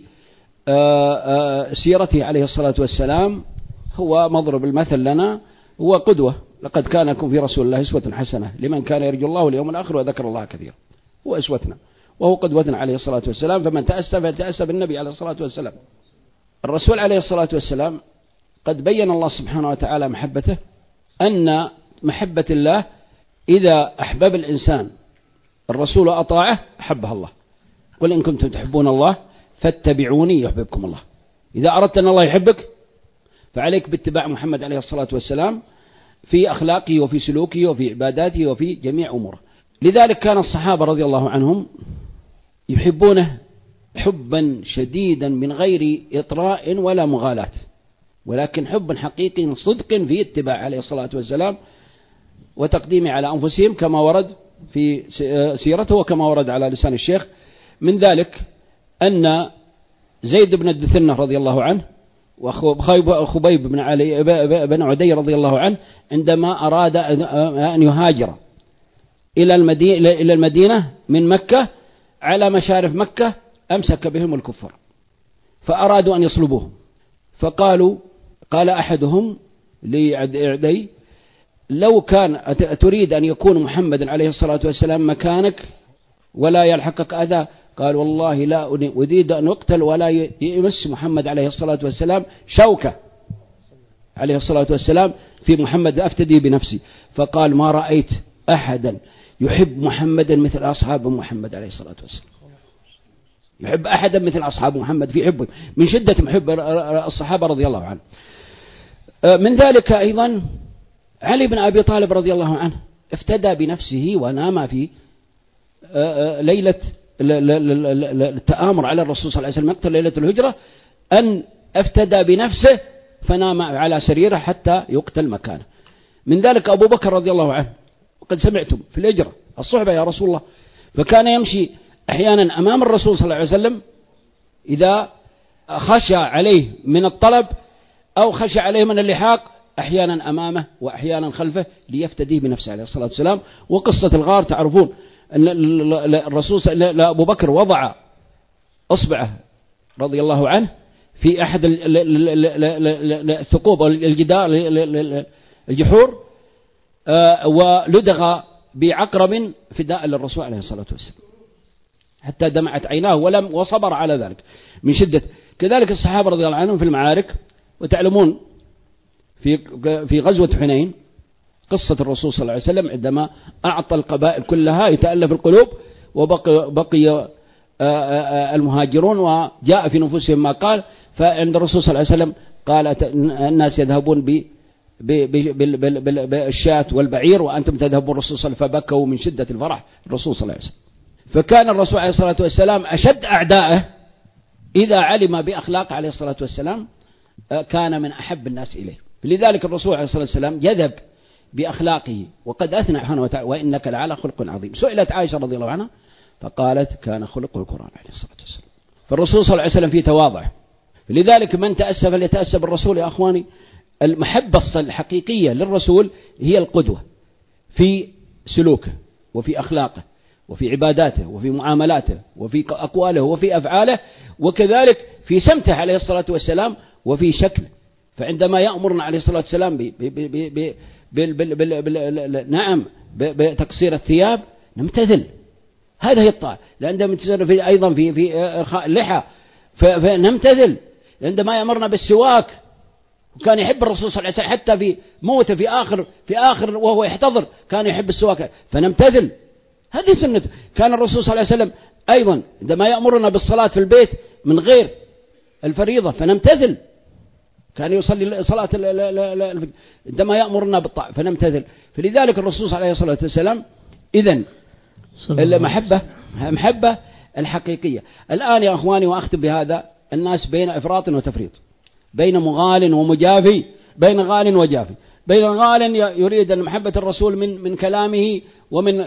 سيرته عليه الصلاة والسلام. هو مضرب المثل لنا، هو قدوة. لقد كان لكم في رسول الله أسوة حسنة لمن كان يرجو الله واليوم الآخر وذكر الله كثيرا. هو أسوتنا وهو قدوتنا عليه الصلاة والسلام، فمن تأسى فليتأسى بالنبي عليه الصلاة والسلام. الرسول عليه الصلاة والسلام قد بين الله سبحانه وتعالى محبته، أن محبة الله إذا أحبب الإنسان الرسول أطاعه أحبه الله. قل إن كنتم تحبون الله فاتبعوني يحببكم الله. إذا أردت أن الله يحبك فعليك باتباع محمد عليه الصلاة والسلام في أخلاقه وفي سلوكه وفي عباداته وفي جميع أموره. لذلك كان الصحابة رضي الله عنهم يحبونه حبا شديدا من غير إطراء ولا مغالاة، ولكن حب حقيقي صدق في اتباع عليه الصلاة والسلام وتقديمه على أنفسهم كما ورد في سيرته وكما ورد على لسان الشيخ. من ذلك أن زيد بن الدثنة رضي الله عنه وخبيب بن علي بن عدي رضي الله عنه عندما أراد أن يهاجر إلى المدينة إلى المدينة من مكة على مشارف مكة أمسك بهم الكفار فأرادوا أن يصلبوهم، فقالوا قال أحدهم لعدي لو كان تريد أن يكون محمد عليه الصلاة والسلام مكانك ولا يلحقك أذى، قال والله لا أريد أن أقتل ولا يمس محمد عليه الصلاة والسلام شوكة عليه الصلاة والسلام في محمد، أفتدي بنفسي. فقال ما رأيت أحدا يحب محمدا مثل أصحاب محمد عليه الصلاة والسلام، يحب أحدا مثل أصحاب محمد في حبه من شدة محب الصحابة رضي الله عنه. من ذلك أيضا علي بن أبي طالب رضي الله عنه افتدى بنفسه ونام في ليلة التآمر على الرسول صلى الله عليه وسلم مقتل ليلة الهجرة، أن افتدى بنفسه فنام على سريره حتى يقتل مكانه. من ذلك أبو بكر رضي الله عنه، وقد سمعتم في الهجرة الصحبة يا رسول الله، فكان يمشي أحيانا أمام الرسول صلى الله عليه وسلم إذا خشى عليه من الطلب أو خشى عليه من اللحاق، أحيانا أمامه وأحيانا خلفه ليفتديه بنفسه عليه الصلاة والسلام. وقصة الغار تعرفون أن الرسول أبو بكر وضع أصبعه رضي الله عنه في أحد الثقوب الجدار الجحور ولدغ بعقرب فداء للرسول عليه الصلاة والسلام حتى دمعت عيناه ولم وصبر على ذلك من شدة. كذلك الصحابة رضي الله عنهم في المعارك، وتعلمون في في غزوة حنين قصة الرسول صلى الله عليه وسلم عندما أعطى القبائل كلها يتألف القلوب، وبقي بقي المهاجرون وجاء في نفوسهم ما قال. فعند الرسول صلى الله عليه وسلم قال الناس يذهبون ب بالشاة والبعير وأنتم تذهبون الرسول صلى الله عليه وسلم، فبكوا من شدة الفرح الرسول صلى الله عليه وسلم. فكان الرسول عليه الصلاة والسلام أشد أعدائه إذا علم بأخلاق عليه الصلاة والسلام كان من أحب الناس إليه. لذلك الرسول عليه الصلاة والسلام يذب بأخلاقه، وقد أثنى سبحانه وتعالى وإنك لعلى خلق عظيم. سئلت عائشة رضي الله عنها فقالت كان خلقه القرآن عليه الصلاة والسلام. فالرسول صلى الله عليه وسلم في تواضع. لذلك من تأسف فليتأسف بالرسول يا أخواني. المحبة الحقيقية للرسول هي القدوة في سلوكه وفي أخلاقه وفي عباداته وفي معاملاته وفي أقواله وفي أفعاله، وكذلك في سمته عليه الصلاة والسلام وفي شكله. فعندما يأمرنا عليه الصلاة والسلام ب ب ب نعم بتقصير الثياب نمتثل، هذا هي الطاعة. عندما تسير في أيضا في في إرخاء اللحى فنمتثل. عندما يأمرنا بالسواك، وكان يحب الرسول صلى الله عليه وسلم حتى في موته في آخر في آخر وهو يحتضر كان يحب السواك فنمتثل، هذه سنة. كان الرسول صلى الله عليه وسلم أيضا عندما يأمرنا بالصلاة في البيت من غير الفريضة فنمتثل، كان يصلي صلاة عندما يأمرنا بالطاعة فنمتثل. فلذلك الرسول عليه الصلاة والسلام إذن المحبة محبة الحقيقية. الآن يا أخواني وأختم بهذا، الناس بين إفراط وتفريط، بين مغال ومجافي، بين غال وجافي، بين غال يريد أن محبة الرسول من من كلامه ومن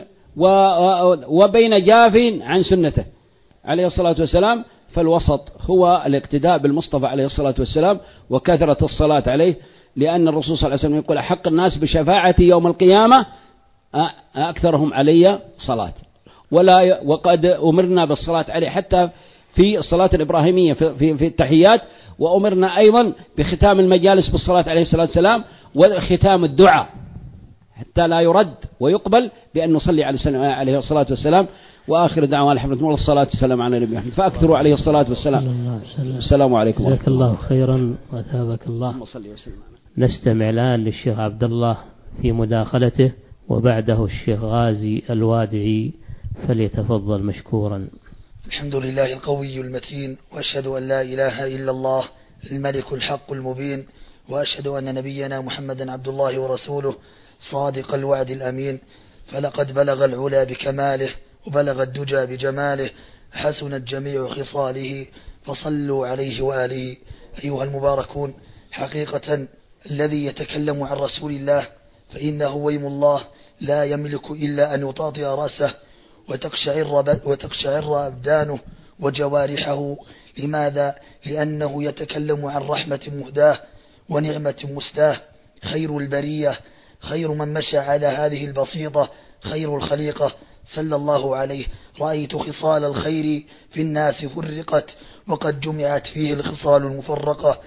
وبين جاف عن سنته عليه الصلاة والسلام. فالوسط هو الاقتداء بالمصطفى عليه الصلاة والسلام وكثرة الصلاة عليه، لأن الرسول صلى الله عليه وسلم يقول أحق الناس بشفاعتي يوم القيامة أكثرهم علي صلاة، ولا وقد أمرنا بالصلاة عليه حتى في الصلاة الإبراهيمية في, في, في التحيات، وأمرنا أيضا بختام المجالس بالصلاة عليه الصلاة والسلام وختام الدعاء حتى لا يرد ويقبل بأن نصلي عليه الصلاة والسلام. وآخر دعوة الحمد لله والصلاة والسلام على نبينا محمد، فأكثروا عليه الصلاة والسلام. السلام عليكم. جزاك الله خيرا وثابك الله. نستمع الآن للشيخ عبد الله في مداخلته، وبعده الشيخ غازي الوادعي، فليتفضل مشكورا. الحمد لله القوي المتين، وأشهد أن لا إله إلا الله الملك الحق المبين، وأشهد أن نبينا محمدا عبد الله ورسوله صادق الوعد الأمين. فلقد بلغ العلا بكماله وبلغ الدجى بجماله، حسنت جميع خصاله، فصلوا عليه وآله. أيها المباركون، حقيقة الذي يتكلم عن رسول الله فإنه ويم الله لا يملك إلا أن يطاطئ رأسه وتقشعر, وتقشعر أبدانه وجوارحه. لماذا؟ لأنه يتكلم عن رحمة مهداه ونعمة مستاه، خير البرية، خير من مشى على هذه البسيطة، خير الخليقة صلى الله عليه. رأيت خصال الخير في الناس فرقت، وقد جمعت فيه الخصال المفرقة.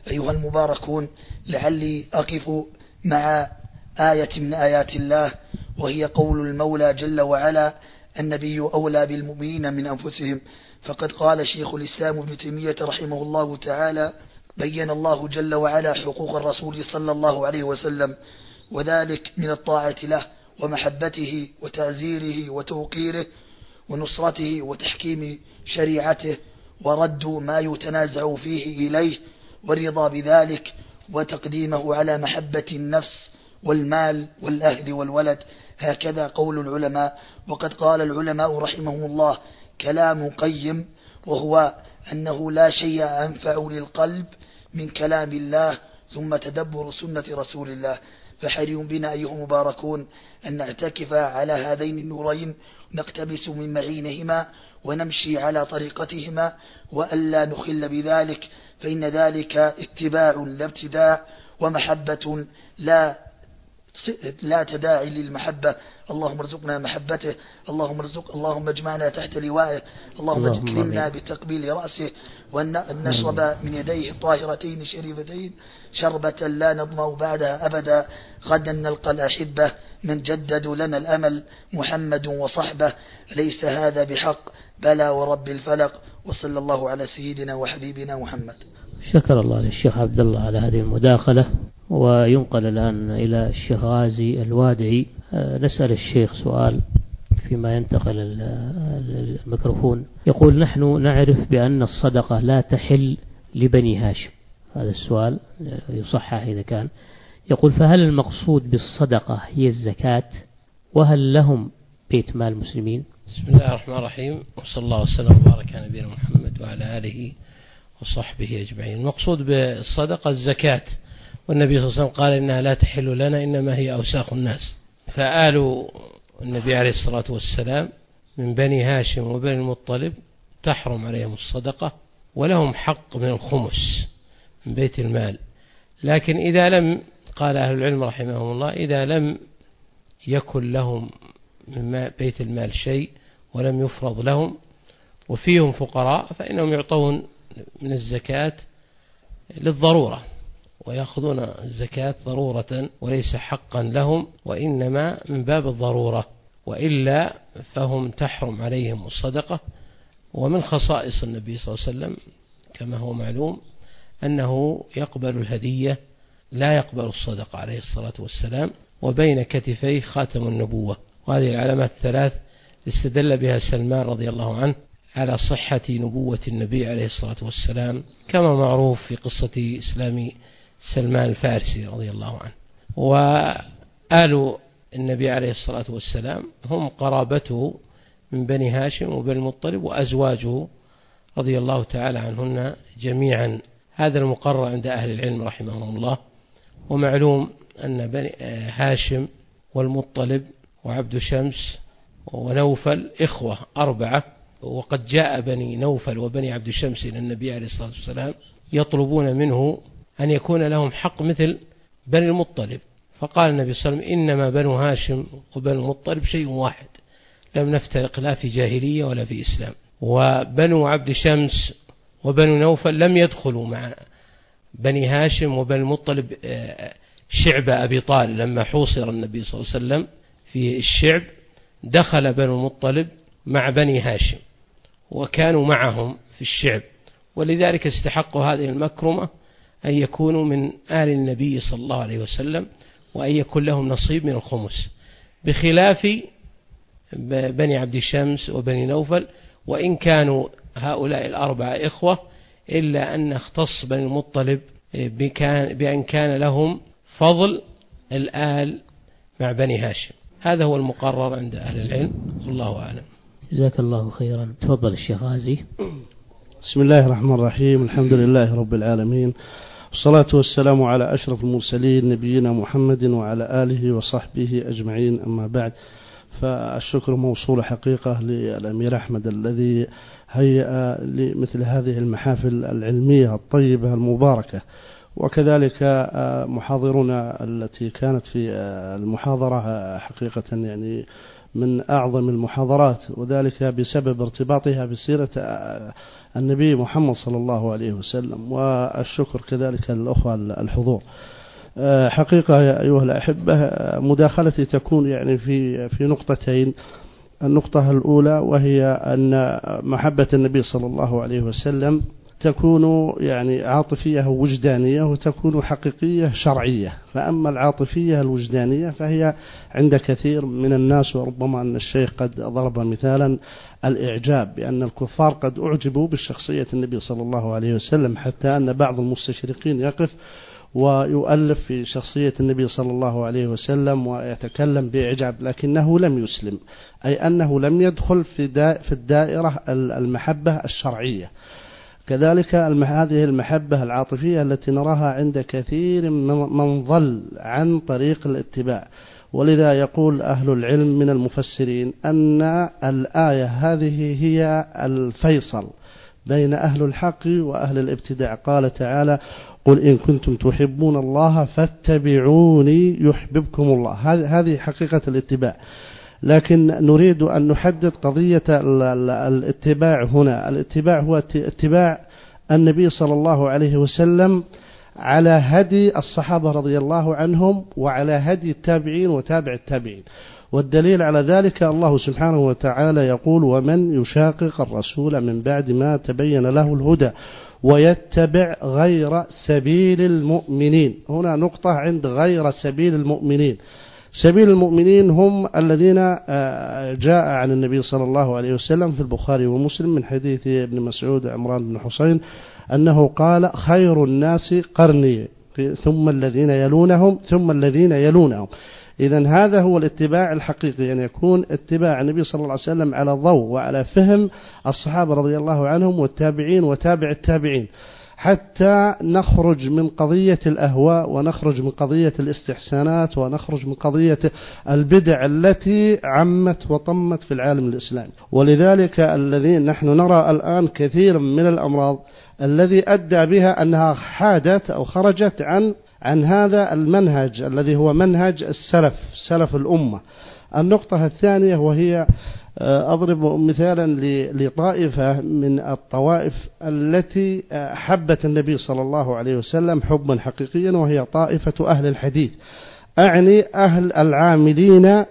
أيها المباركون، لعلي أقف مع آية من آيات الله، وهي قول المولى جل وعلا: النبي أولى بالمؤمنين من أنفسهم. فقد قال شيخ الإسلام ابن تيمية رحمه الله تعالى: بين الله جل وعلا حقوق الرسول صلى الله عليه وسلم، وذلك من الطاعة له ومحبته وتعزيره وتوقيره ونصرته وتحكيم شريعته ورد ما يتنازع فيه إليه والرضا بذلك وتقديمه على محبة النفس والمال والأهل والولد. هكذا قول العلماء. وقد قال العلماء رحمهم الله كلام قيم، وهو أنه لا شيء أنفع للقلب من كلام الله ثم تدبر سنة رسول الله. فحري بنا أيها المباركون أن نعتكف على هذين النورين، نقتبس من معينهما ونمشي على طريقتهما، وألا نخل بذلك، فإن ذلك اتباع لا ابتداع، ومحبة لا لا تداعي للمحبة. اللهم ارزقنا محبته، اللهم ارزق اللهم اجمعنا تحت لوائه، اللهم اكرمنا بتقبيل رأسه، وأن نشرب من يديه الطاهرتين الشريفتين شربة لا نظمأ بعدها أبدا. غدا نلقى الأحبة من جددوا لنا الأمل، محمد وصحبه، ليس هذا بحق بلى ورب الفلق. وصلى الله على سيدنا وحبيبنا محمد. شكر الله للشيخ عبد الله على هذه المداخلة. وينقل الآن إلى الشيخ غازي الوادعي. نسأل الشيخ سؤال فيما ينتقل الميكروفون. يقول: نحن نعرف بأن الصدقة لا تحل لبني هاشم. هذا السؤال يصحح إذا كان. يقول: فهل المقصود بالصدقة هي الزكاة؟ وهل لهم بيت مال مسلمين؟ بسم الله الرحمن الرحيم، وصلى الله وسلم وبارك على نبينا محمد وعلى آله وصحبه أجمعين. المقصود بالصدقة الزكاة، والنبي صلى الله عليه وسلم قال إنها لا تحل لنا إنما هي أوساخ الناس. فآل النبي عليه الصلاة والسلام من بني هاشم وبني المطلب تحرم عليهم الصدقة، ولهم حق من الخمس من بيت المال. لكن إذا لم، قال أهل العلم رحمهم الله، إذا لم يكن لهم من بيت المال شيء ولم يفرض لهم وفيهم فقراء، فإنهم يعطون من الزكاة للضرورة، ويأخذون الزكاة ضرورة وليس حقا لهم، وإنما من باب الضرورة، وإلا فهم تحرم عليهم الصدقة. ومن خصائص النبي صلى الله عليه وسلم كما هو معلوم أنه يقبل الهدية لا يقبل الصدقة عليه الصلاة والسلام، وبين كتفيه خاتم النبوة. وهذه العلامات الثلاث استدل بها سلمان رضي الله عنه على صحة نبوة النبي عليه الصلاة والسلام، كما معروف في قصة إسلام سلمان الفارسي رضي الله عنه. وآل النبي عليه الصلاة والسلام هم قرابته من بني هاشم وبني المطلب وأزواجه رضي الله تعالى عنهن جميعا. هذا المقرر عند أهل العلم رحمهم الله. ومعلوم أن بني هاشم والمطلب وعبد شمس ونوفل إخوة أربعة، وقد جاء بني نوفل وبني عبد شمس إلى النبي عليه الصلاة والسلام يطلبون منه أن يكون لهم حق مثل بني المطلب، فقال النبي صلى الله عليه وسلم: إنما بنو هاشم وبنو المطلب شيء واحد، لم نفترق لا في جاهلية ولا في إسلام. وبنو عبد شمس وبنو نوفل لم يدخلوا مع بني هاشم وبني المطلب شعب أبي طالب. لما حوصر النبي صلى الله عليه وسلم في الشعب دخل بنو المطلب مع بني هاشم وكانوا معهم في الشعب، ولذلك استحقوا هذه المكرمة أن يكونوا من آل النبي صلى الله عليه وسلم، وأن يكون لهم نصيب من الخمس، بخلاف بني عبد شمس وبني نوفل، وإن كانوا هؤلاء الأربعة إخوة، إلا أن اختص بني المطلب بأن كان لهم فضل الآل مع بني هاشم. هذا هو المقرر عند أهل العلم، والله أعلم. جزاك الله خيرا. تفضل الشيخ غازي. بسم الله الرحمن الرحيم، الحمد لله رب العالمين، والصلاة والسلام على أشرف المرسلين نبينا محمد وعلى آله وصحبه أجمعين، أما بعد، فالشكر موصول حقيقة للأمير أحمد الذي هيأ لمثل هذه المحافل العلمية الطيبة المباركة، وكذلك محاضرنا التي كانت في المحاضرة حقيقة يعني من أعظم المحاضرات، وذلك بسبب ارتباطها بسيرة النبي محمد صلى الله عليه وسلم، والشكر كذلك للأخوة الحضور. حقيقة يا أيها الأحبة مداخلتي تكون يعني في في نقطتين. النقطة الأولى وهي أن محبة النبي صلى الله عليه وسلم تكون يعني عاطفية وجدانية، وتكون حقيقية شرعية. فأما العاطفية الوجدانية فهي عند كثير من الناس، وربما أن الشيخ قد ضرب مثالا الإعجاب بأن الكفار قد أعجبوا بالشخصية النبي صلى الله عليه وسلم، حتى أن بعض المستشرقين يقف ويؤلف في شخصية النبي صلى الله عليه وسلم ويتكلم بإعجاب، لكنه لم يسلم، أي أنه لم يدخل في الدائرة المحبة الشرعية. كذلك هذه المحبة العاطفية التي نراها عند كثير من ضل عن طريق الاتباع. ولذا يقول أهل العلم من المفسرين أن الآية هذه هي الفيصل بين أهل الحق وأهل الابتداع. قال تعالى: قل إن كنتم تحبون الله فاتبعوني يحببكم الله. هذه حقيقة الاتباع. لكن نريد أن نحدد قضية الاتباع هنا. الاتباع هو اتباع النبي صلى الله عليه وسلم على هدي الصحابة رضي الله عنهم، وعلى هدي التابعين وتابع التابعين. والدليل على ذلك الله سبحانه وتعالى يقول: ومن يشاقق الرسول من بعد ما تبين له الهدى ويتبع غير سبيل المؤمنين. هنا نقطة عند غير سبيل المؤمنين. سبيل المؤمنين هم الذين جاء عن النبي صلى الله عليه وسلم في البخاري ومسلم من حديث ابن مسعود عمران بن حسين أنه قال: خير الناس قرني ثم الذين يلونهم ثم الذين يلونهم. إذن هذا هو الاتباع الحقيقي، أن يعني يكون اتباع النبي صلى الله عليه وسلم على ضوء وعلى فهم الصحابة رضي الله عنهم والتابعين وتابع التابعين، حتى نخرج من قضية الأهواء، ونخرج من قضية الاستحسانات، ونخرج من قضية البدع التي عمت وطمت في العالم الإسلامي. ولذلك الذين نحن نرى الآن كثير من الأمراض الذي أدى بها أنها حادت أو خرجت عن عن هذا المنهج الذي هو منهج السلف سلف الأمة. النقطة الثانية وهي أضرب مثالا لطائفة من الطوائف التي حبت النبي صلى الله عليه وسلم حبا حقيقيا، وهي طائفة أهل الحديث. أعني أهل العاملين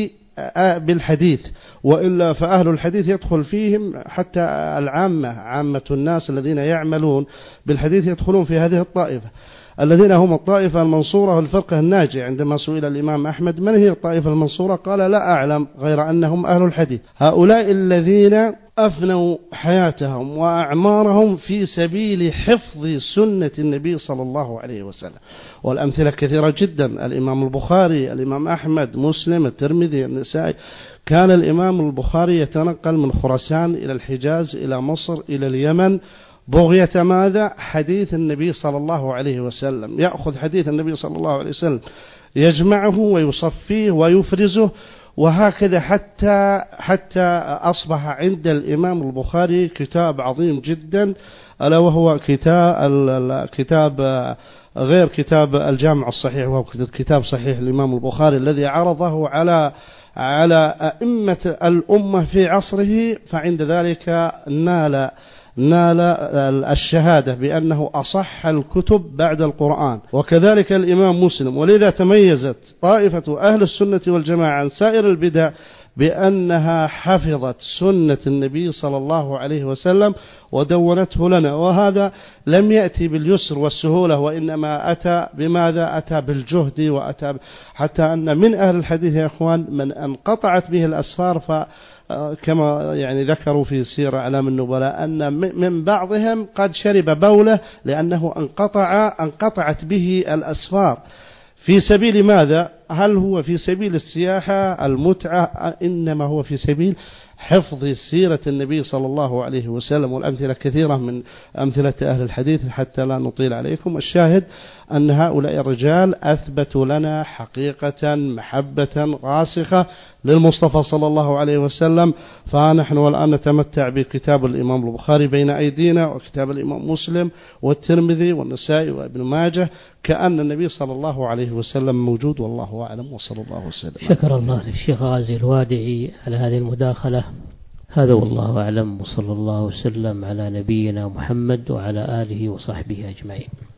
بالحديث، وإلا فأهل الحديث يدخل فيهم حتى العامة، عامة الناس الذين يعملون بالحديث يدخلون في هذه الطائفة، الذين هم الطائفة المنصورة والفرقة الناجية. عندما سئل الإمام أحمد من هي الطائفة المنصورة قال: لا أعلم غير أنهم أهل الحديث. هؤلاء الذين أفنوا حياتهم وأعمارهم في سبيل حفظ سنة النبي صلى الله عليه وسلم. والأمثلة كثيرة جدا: الإمام البخاري، الإمام أحمد، مسلم، الترمذي، النسائي. كان الإمام البخاري يتنقل من خراسان إلى الحجاز إلى مصر إلى اليمن بغية ماذا؟ حديث النبي صلى الله عليه وسلم. يأخذ حديث النبي صلى الله عليه وسلم يجمعه ويصفيه ويفرزه، وهكذا حتى حتى أصبح عند الإمام البخاري كتاب عظيم جدا، ألا وهو كتاب كتاب غير كتاب الجامع الصحيح، وهو كتاب صحيح الإمام البخاري الذي عرضه على على أئمة الأمة في عصره، فعند ذلك نال نال الشهادة بأنه أصح الكتب بعد القرآن. وكذلك الإمام مسلم. ولذا تميزت طائفة أهل السنة والجماعة عن سائر البدع بأنها حفظت سنة النبي صلى الله عليه وسلم ودونته لنا. وهذا لم يأتي باليسر والسهولة، وإنما أتى بماذا؟ أتى بالجهد، وأتى حتى أن من أهل الحديث يا أخوان من انقطعت به الأسفار، ف كما يعني ذكروا في سير أعلام النبلاء أن من بعضهم قد شرب بوله لأنه انقطع انقطعت به الأسفار. في سبيل ماذا؟ هل هو في سبيل السياحة المتعة؟ إنما هو في سبيل حفظ سيرة النبي صلى الله عليه وسلم، والأمثلة كثيرة من أمثلة أهل الحديث حتى لا نطيل عليكم. الشاهد أن هؤلاء الرجال أثبتوا لنا حقيقة محبة راسخة للمصطفى صلى الله عليه وسلم، فنحن والآن نتمتع بكتاب الإمام البخاري بين أيدينا، وكتاب الإمام مسلم والترمذي والنسائي وابن ماجه، كأن النبي صلى الله عليه وسلم موجود، والله أعلم، وصلى الله وسلم. شكر الله للشيخ غازي الوادعي على هذه المداخلة. هذا والله أعلم، وصلى الله وسلم على نبينا محمد وعلى آله وصحبه أجمعين.